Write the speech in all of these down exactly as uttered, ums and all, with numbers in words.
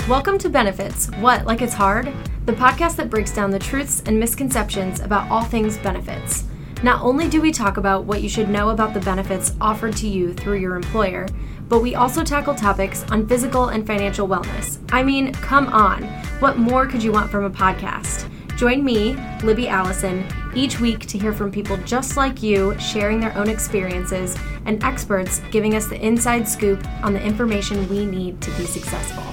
Welcome to Benefits, What, Like It's Hard? The podcast that breaks down the truths and misconceptions about all things benefits. Not only do we talk about what you should know about the benefits offered to you through your employer, but we also tackle topics on physical and financial wellness. I mean, come on, what more could you want from a podcast? Join me, Libby Allison, each week to hear from people just like you sharing their own experiences and experts giving us the inside scoop on the information we need to be successful.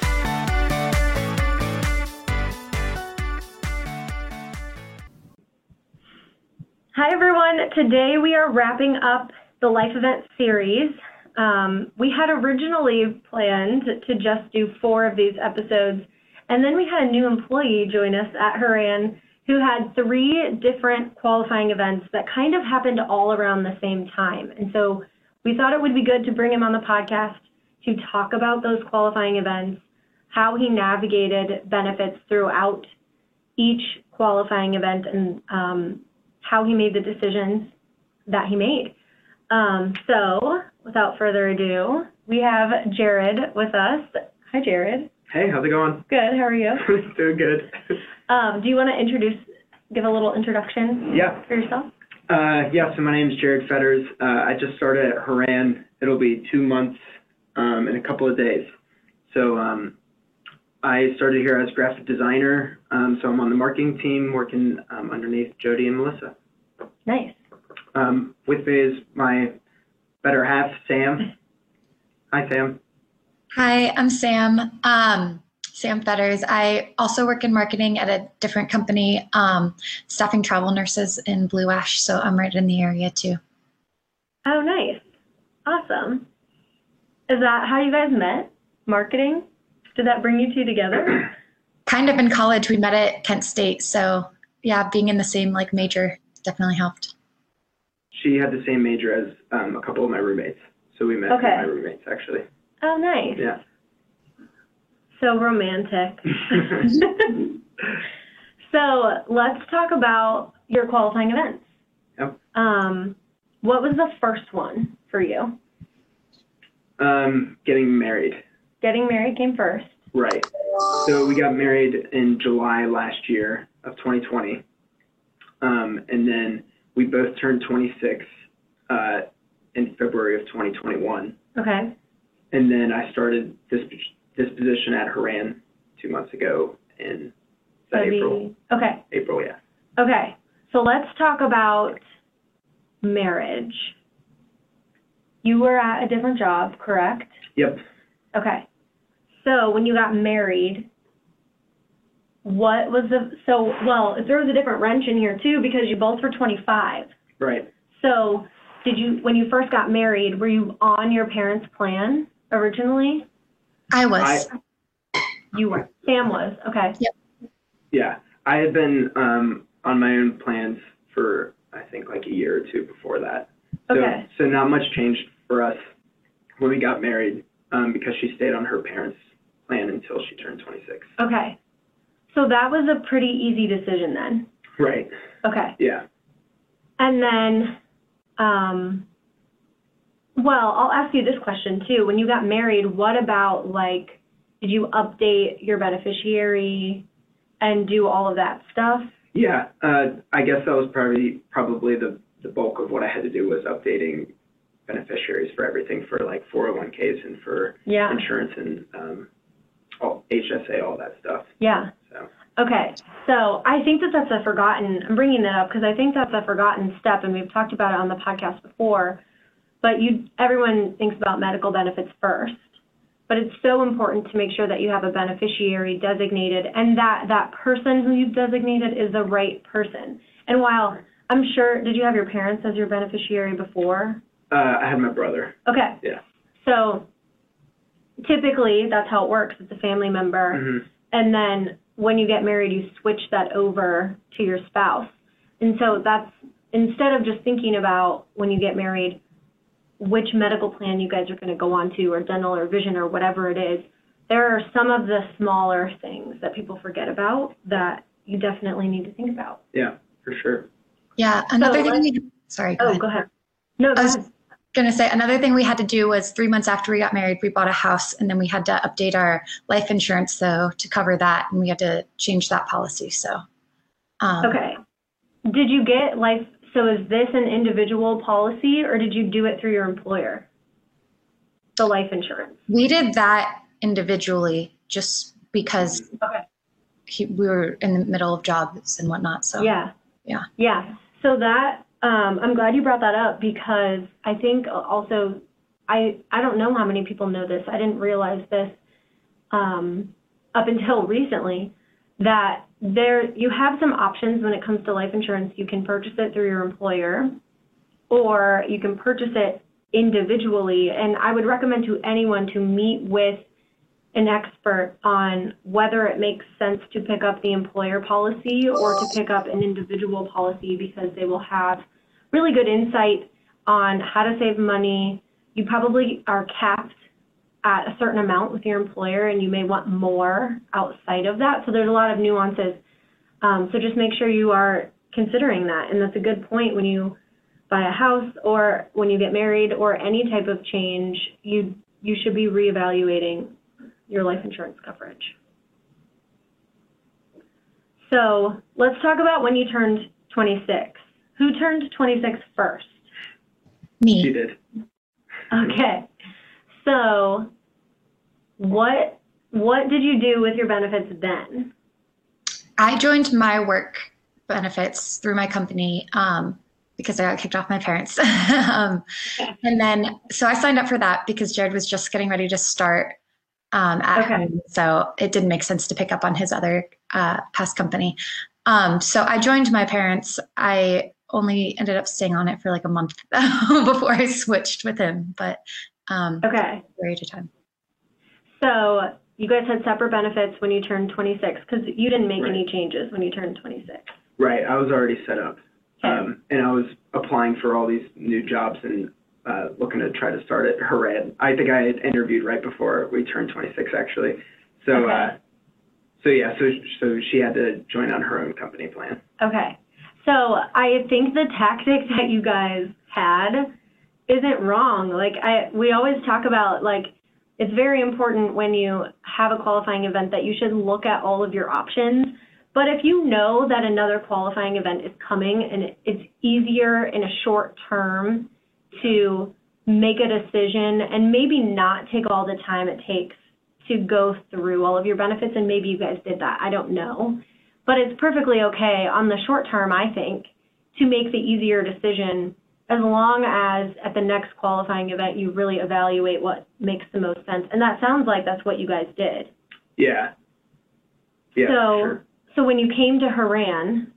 Hi everyone, today we are wrapping up the Life Event series. Um, we had originally planned to just do four of these episodes, and then we had a new employee join us at Horan who had three different qualifying events that kind of happened all around the same time. And so we thought it would be good to bring him on the podcast to talk about those qualifying events, how he navigated benefits throughout each qualifying event, and um, how he made the decisions that he made. Um, so without further ado, we have Jared with us. Hi, Jared. Hey, how's it going? Good, how are you? Doing good. Um, do you want to introduce, give a little introduction yeah. for yourself? Uh, yeah, so my name is Jared Fetters. Uh, I just started at Horan. It'll be two months um, in a couple of days. So um, I started here as graphic designer, um, so I'm on the marketing team working um, underneath Jody and Melissa. Nice. Um, with me is my better half, Sam. Hi, Sam. Hi, I'm Sam. Um, Sam Fetters. I also work in marketing at a different company, um, staffing travel nurses in Blue Ash, so I'm right in the area too. Oh, nice. Awesome. Is that how you guys met? Marketing? Did that bring you two together? Kind of in college. We met at Kent State, so yeah, being in the same like major definitely helped. She had the same major as um, a couple of my roommates, so we met okay. with my roommates actually. Oh, nice. Yeah. So romantic. So let's talk about your qualifying events. Yep. Um, what was the first one for you? Um, getting married. Getting married came first. Right. So we got married in July last year of twenty twenty. Um, and then we both turned twenty-six uh, in February of twenty twenty-one. Okay. And then I started this this position at Horan two months ago in April. Okay. April, yeah. Okay. So let's talk about marriage. You were at a different job, correct? Yep. Okay. So when you got married, what was the, so, well, there was a different wrench in here too because you both were twenty-five. Right. So did you, when you first got married, were you on your parents' plan originally? I was. I, you were. Sam was. Okay. Yep. Yeah. I had been um, on my own plans for, I think, like a year or two before that. So, okay. So not much changed for us when we got married um, because she stayed on her parents' plan until she turned twenty-six. Okay. So that was a pretty easy decision then. Right. Okay. Yeah. And then, um, well, I'll ask you this question too. When you got married, what about like, did you update your beneficiary and do all of that stuff? Yeah. Uh, I guess that was probably probably the, the bulk of what I had to do was updating beneficiaries for everything for like four oh one k's and for yeah. insurance and um, all, H S A, all that stuff. Yeah. So. Okay. So I think that that's a forgotten, I'm bringing that up because I think that's a forgotten step, and we've talked about it on the podcast before, but you, everyone thinks about medical benefits first, but it's so important to make sure that you have a beneficiary designated and that that person who you've designated is the right person. And while I'm sure, did you have your parents as your beneficiary before? Uh, I had my brother. Okay. Yeah. So typically that's how it works. It's a family member. Mm-hmm. And then when you get married, you switch that over to your spouse. And so that's, instead of just thinking about when you get married, which medical plan you guys are going to go on to, or dental or vision or whatever it is, there are some of the smaller things that people forget about that you definitely need to think about. Yeah, for sure. Yeah, another so thing, we, sorry, go oh, ahead. go ahead. No, go I was ahead. gonna say another thing we had to do was three months after we got married, we bought a house, and then we had to update our life insurance though to cover that, and we had to change that policy. So. Um, Okay. Did you get life? So is this an individual policy, or did you do it through your employer? The life insurance. We did that individually, just because Okay. he, we were in the middle of jobs and whatnot. So. Yeah. Yeah. Yeah. So that, um, I'm glad you brought that up, because I think also, I, I don't know how many people know this. I didn't realize this um, up until recently, that there, you have some options when it comes to life insurance. You can purchase it through your employer, or you can purchase it individually. And I would recommend to anyone to meet with an expert on whether it makes sense to pick up the employer policy or to pick up an individual policy, because they will have really good insight on how to save money. You probably are capped at a certain amount with your employer, and you may want more outside of that. So there's a lot of nuances. Um, so just make sure you are considering that. And that's a good point. When you buy a house, or when you get married, or any type of change, you you should be reevaluating your life insurance coverage. So let's talk about when you turned twenty-six. Who turned twenty-six first? Me. She did. Okay. So what what did you do with your benefits then? I joined my work benefits through my company um, because I got kicked off my parents. um, Okay. And then, so I signed up for that because Jared was just getting ready to start um, at Okay. home. So it didn't make sense to pick up on his other uh, past company. Um, so I joined my parents. I only ended up staying on it for like a month before I switched with him, but um, Okay. period of time. So you guys had separate benefits when you turned twenty-six, because you didn't make Right. any changes when you turned twenty-six. Right. I was already set up. Okay. Um, and I was applying for all these new jobs and uh, looking to try to start at Haran. I think I had interviewed right before we turned twenty-six, actually. So, Okay. uh, so yeah, so so she had to join on her own company plan. Okay. So I think the tactic that you guys had isn't wrong. Like I, we always talk about, like, it's very important when you have a qualifying event that you should look at all of your options. But if you know that another qualifying event is coming and it's easier in a short term to make a decision and maybe not take all the time it takes to go through all of your benefits, and maybe you guys did that, I don't know. But it's perfectly okay on the short term, I think, to make the easier decision, as long as at the next qualifying event you really evaluate what makes the most sense. And that sounds like that's what you guys did. Yeah. Yeah. so, Sure. so when you came to Haran,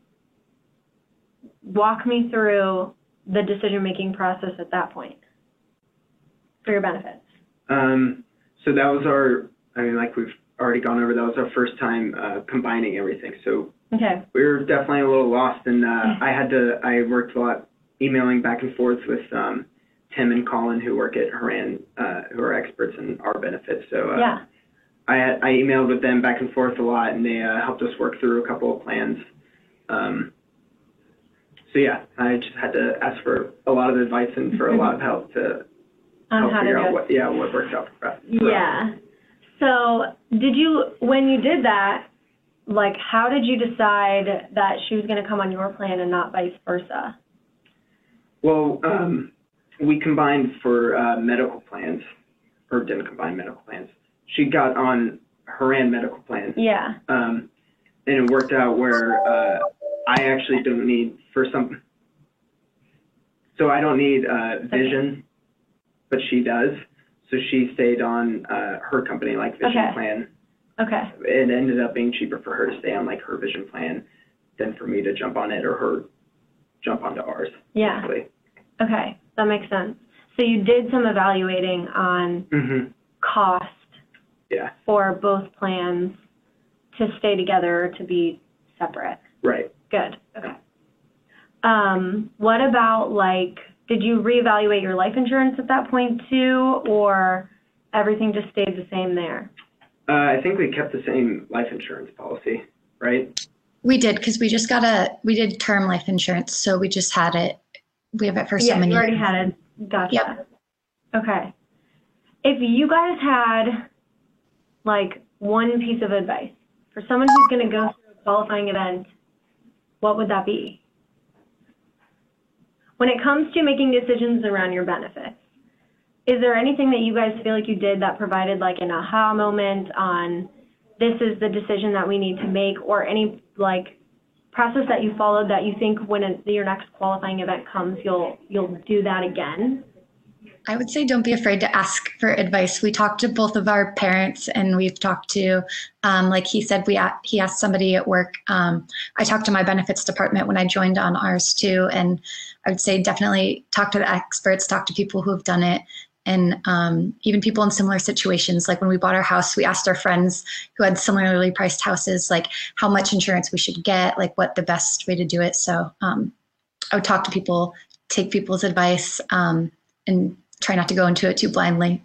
walk me through the decision-making process at that point for your benefits. Um, so that was our, I mean, like we've already gone over, that was our first time uh, combining everything. So Okay. we were definitely a little lost, and uh, I had to, I worked a lot emailing back and forth with um, Tim and Colin, who work at Haran, uh, who are experts in our benefits. So uh, Yeah. I, I emailed with them back and forth a lot, and they uh, helped us work through a couple of plans. Um, so yeah, I just had to ask for a lot of advice and for a lot of help to On help how to figure do out it. what, yeah, what works out for us. So, Yeah. So did you, when you did that, like, how did you decide that she was going to come on your plan and not vice versa? Well, um, we combined for uh, medical plans, or didn't combine medical plans. She got on Haran medical plan, Yeah. um, and it worked out where uh, I actually don't need for some. So I don't need uh, vision, but she does. So she stayed on uh, her company, like Vision Okay. Plan. Okay. It ended up being cheaper for her to stay on like her Vision Plan than for me to jump on it or her jump onto ours. Yeah. Basically. Okay. That makes sense. So you did some evaluating on Mm-hmm. cost Yeah. for both plans to stay together or to be separate. Right. Good. Okay. Um, what about, like, did you reevaluate your life insurance at that point too, or everything just stayed the same there? Uh, I think we kept the same life insurance policy, right? We did, because we just got a, we did term life insurance, so we just had it, we have it for so Yeah, many you already years. had it. Gotcha. Yep. Okay. If you guys had like one piece of advice for someone who's going to go through a qualifying event, what would that be? When it comes to making decisions around your benefits, is there anything that you guys feel like you did that provided like an aha moment on this is the decision that we need to make, or any like process that you followed that you think when a, your next qualifying event comes, you'll you'll do that again? I would say don't be afraid to ask for advice. We talked to both of our parents, and we've talked to, um, like he said, we he asked somebody at work. Um, I talked to my benefits department when I joined on ours too, and I would say definitely talk to the experts, talk to people who have done it, and um, even people in similar situations. Like when we bought our house, we asked our friends who had similarly priced houses, like how much insurance we should get, like what the best way to do it. So um, I would talk to people, take people's advice, um, and try not to go into it too blindly.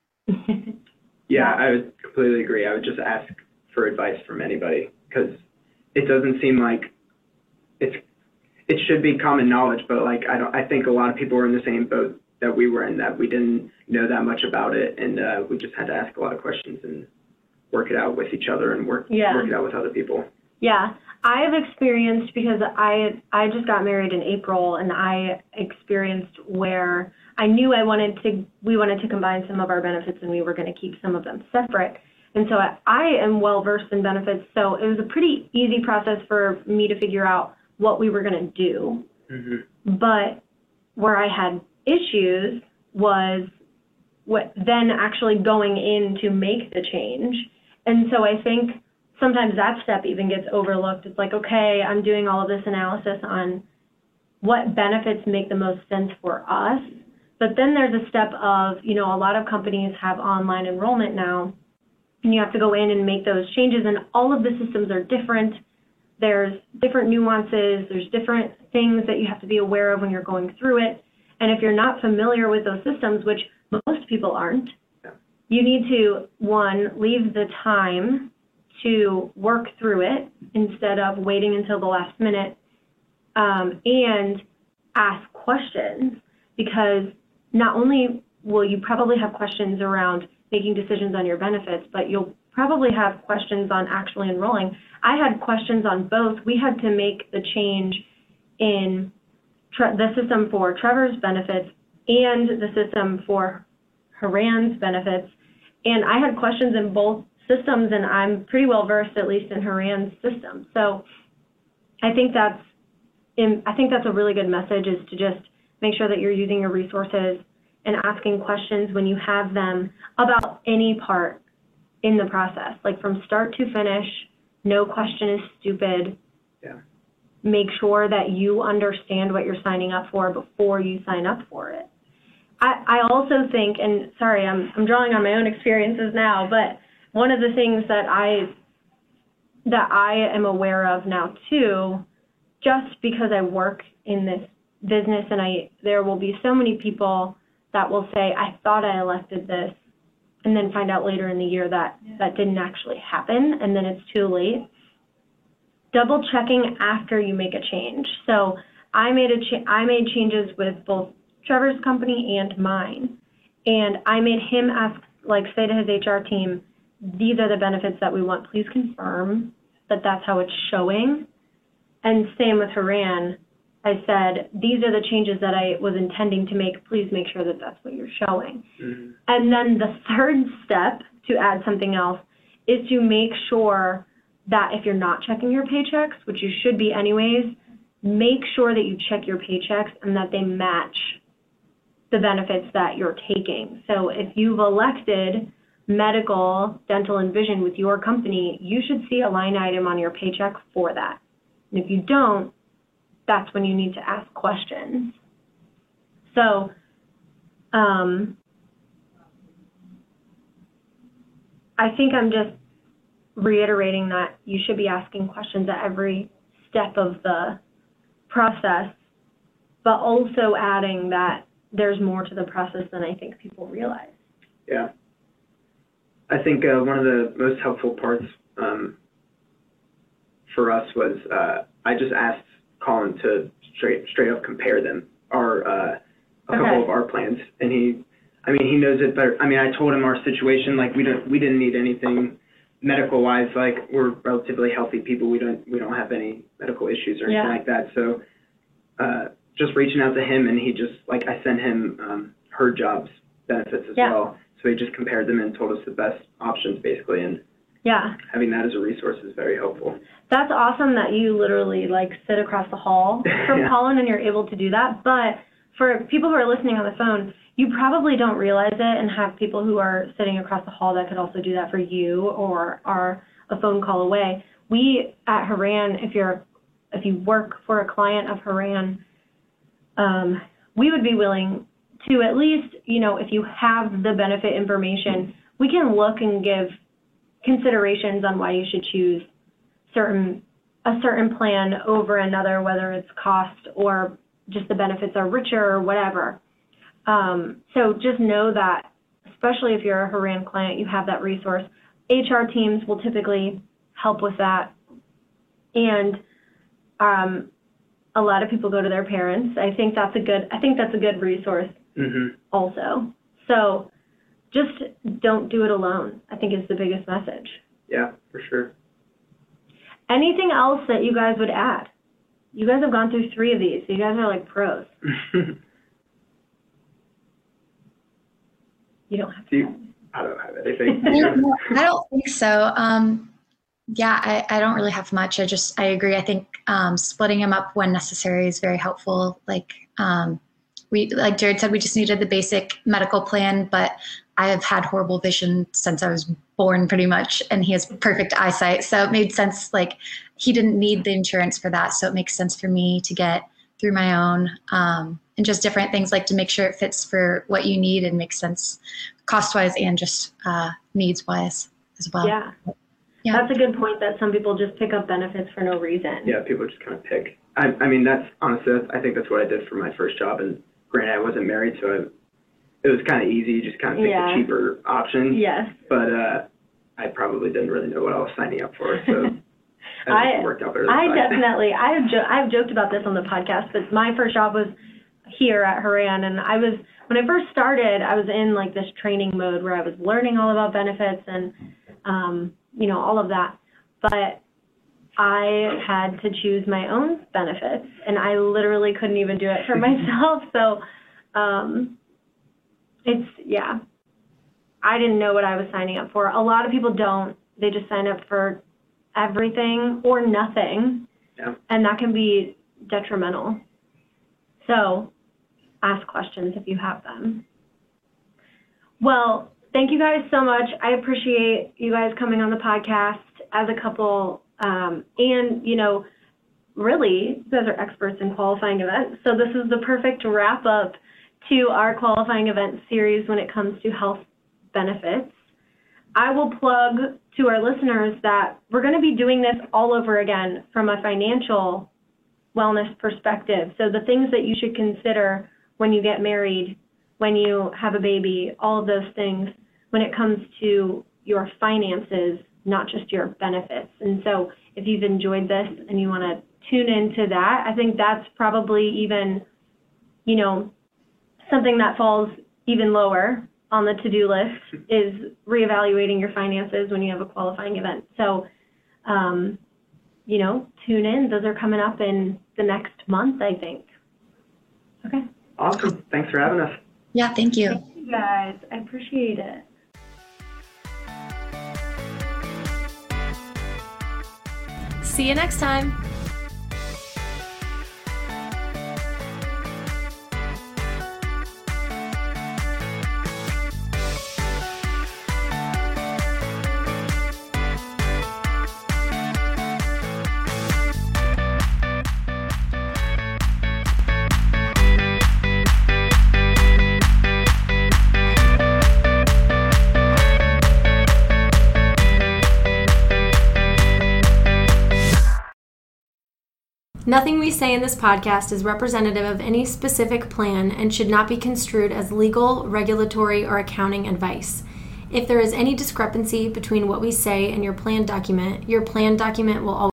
Yeah, I would completely agree. I would just ask for advice from anybody, because it doesn't seem like it's it should be common knowledge, but like I don't I think a lot of people were in the same boat that we were in, that we didn't know that much about it, and uh, we just had to ask a lot of questions and work it out with each other and work Yeah. work it out with other people. Yeah, I have experienced, because I I just got married in April, and I experienced where I knew I wanted to, we wanted to combine some of our benefits, and we were going to keep some of them separate. And so I, I am well versed in benefits, so it was a pretty easy process for me to figure out what we were going to do. Mm-hmm. But where I had issues was what then actually going in to make the change. And so I think sometimes that step even gets overlooked. It's like, okay, I'm doing all of this analysis on what benefits make the most sense for us. But then there's a step of, you know, a lot of companies have online enrollment now, and you have to go in and make those changes, and all of the systems are different. There's different nuances, there's different things that you have to be aware of when you're going through it. And if you're not familiar with those systems, which most people aren't, you need to, one, leave the time to work through it instead of waiting until the last minute, um, and ask questions, because not only will you probably have questions around making decisions on your benefits, but you'll probably have questions on actually enrolling. I had questions on both. We had to make the change in tre- the system for Trevor's benefits and the system for Haran's benefits, and I had questions in both systems, and I'm pretty well versed, at least in Haran's system. So I think that's in, I think that's a really good message, is to just make sure that you're using your resources and asking questions when you have them about any part in the process, like from start to finish. No question is stupid. Yeah. Make sure that you understand what you're signing up for before you sign up for it. I, I also think, and sorry, I'm, I'm drawing on my own experiences now, but one of the things that I that I am aware of now too, just because I work in this business, and I there will be so many people that will say, I thought I elected this, and then find out later in the year that yeah. that didn't actually happen, and then it's too late. Double checking after you make a change. So I made a cha- I made changes with both Trevor's company and mine, and I made him ask, like, say to his H R team, these are the benefits that we want. Please confirm that that's how it's showing. And same with Haran. I said, these are the changes that I was intending to make. Please make sure that that's what you're showing. Mm-hmm. And then the third step, to add something else, is to make sure that if you're not checking your paychecks, which you should be anyways, make sure that you check your paychecks and that they match the benefits that you're taking. So if you've elected medical, dental, and vision with your company, you should see a line item on your paycheck for that. And if you don't, that's when you need to ask questions. So um, I think I'm just reiterating that you should be asking questions at every step of the process, but also adding that there's more to the process than I think people realize. Yeah. I think uh, one of the most helpful parts um, for us was uh, I just asked Colin to straight straight up compare them, our uh, a okay. couple of our plans, and he I mean, he knows it better. I mean, I told him our situation, like we don't, we didn't need anything medical wise. Like we're relatively healthy people. We don't, we don't have any medical issues or anything Yeah. like that. So, uh, just reaching out to him, and he just, like, I sent him um, her jobs benefits as Yeah. well. So he just compared them and told us the best options, basically. And Yeah. having that as a resource is very helpful. That's awesome that you literally like sit across the hall from Yeah. Colin and you're able to do that. But for people who are listening on the phone, you probably don't realize it and have people who are sitting across the hall that could also do that for you or are a phone call away. We at Haran, if you're if you work for a client of Haran, um, we would be willing to at least, you know, if you have the benefit information, we can look and give considerations on why you should choose certain a certain plan over another, whether it's cost or just the benefits are richer or whatever. Um, so just know that, especially if you're a Haran client, you have that resource. H R teams will typically help with that. And um, a lot of people go to their parents. I think that's a good, I think that's a good resource Mm-hmm. also. So just don't do it alone, I think is the biggest message. Yeah, for sure. Anything else that you guys would add? You guys have gone through three of these, so you guys are like pros. You don't have to. Do you, I don't have anything. I don't think so. Um, yeah, I, I don't really have much. I just, I agree. I think um, splitting them up when necessary is very helpful. Like um, we, like Jared said, we just needed the basic medical plan, but I have had horrible vision since I was born pretty much, and he has perfect eyesight. So it made sense. Like he didn't need the insurance for that. So it makes sense for me to get through my own um, and just different things like to make sure it fits for what you need and makes sense cost wise and just uh, needs wise as well. Yeah. Yeah. That's a good point that some people just pick up benefits for no reason. Yeah, people just kind of pick. I, I mean, that's honestly, that's, I think that's what I did for my first job. And granted, I wasn't married, so I, it was kind of easy. You just kind of pick Yeah. the cheaper option. Yes. But uh, I probably didn't really know what I was signing up for, so I, I, think it worked out better than I I definitely, I have, jo- I've joked about this on the podcast, but my first job was here at Haran, and I was, when I first started, I was in like this training mode where I was learning all about benefits and, um, you know, all of that. But I had to choose my own benefits, and I literally couldn't even do it for myself. So um, it's, yeah, I didn't know what I was signing up for. A lot of people don't. They just sign up for everything or nothing, Yeah. and that can be detrimental. So ask questions if you have them. Well, thank you guys so much. I appreciate you guys coming on the podcast as a couple. Um, and, you know, really, you guys are experts in qualifying events. So this is the perfect wrap up to our qualifying event series when it comes to health benefits. I will plug to our listeners that we're going to be doing this all over again from a financial wellness perspective. So the things that you should consider when you get married, when you have a baby, all of those things when it comes to your finances, not just your benefits. And so if you've enjoyed this and you want to tune into that, I think that's probably even, you know, something that falls even lower on the to-do list is reevaluating your finances when you have a qualifying event. So, um, you know, tune in. Those are coming up in the next month, I think. Okay. Awesome. Thanks for having us. Yeah, thank you. Thank you guys. I appreciate it. See you next time. Nothing we say in this podcast is representative of any specific plan and should not be construed as legal, regulatory, or accounting advice. If there is any discrepancy between what we say and your plan document, your plan document will always